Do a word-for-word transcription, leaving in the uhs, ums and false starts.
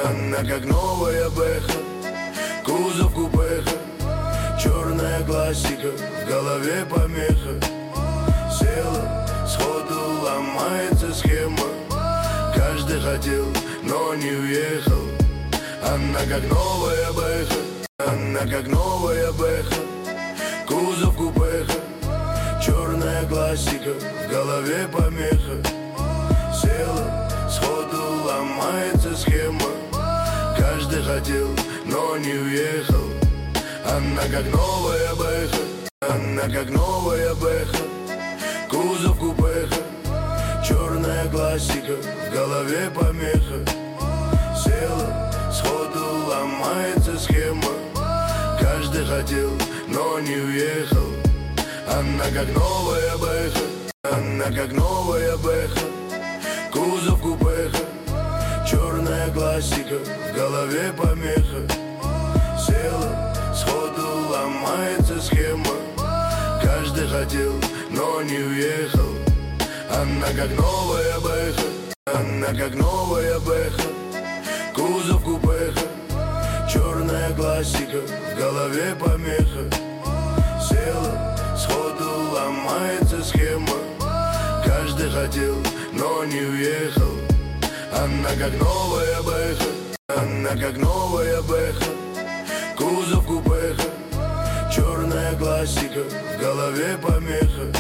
Она как новая бэха, кузов купеха, черная классика, в голове помеха. Села, сходу ломается схема. Каждый хотел, но не уехал. Она как новая бэха, она как новая бэха, кузов купеха, черная классика, в голове помеха. Села, сходу ломается схема. Каждый хотел, но не уехал. Она как новая бэха, она как новая бэха, кузов купеха, черная классика, в голове помеха. Села, сходу ломается схема. Каждый хотел, но не уехал. Она как новая бэха, она как новая бэха, кузов купеха, черная классика, в голове помеха. Села, сходу ломается схема. Каждый хотел, но не уехал. Она как новая бэха, она как новая бэха, кузов купеха, черная классика, в голове помеха. Села, сходу ломается схема. Каждый хотел, но не уехал. Она как новая бэха, она как новая бэха, кузов купеха, черная классика, в голове помеха.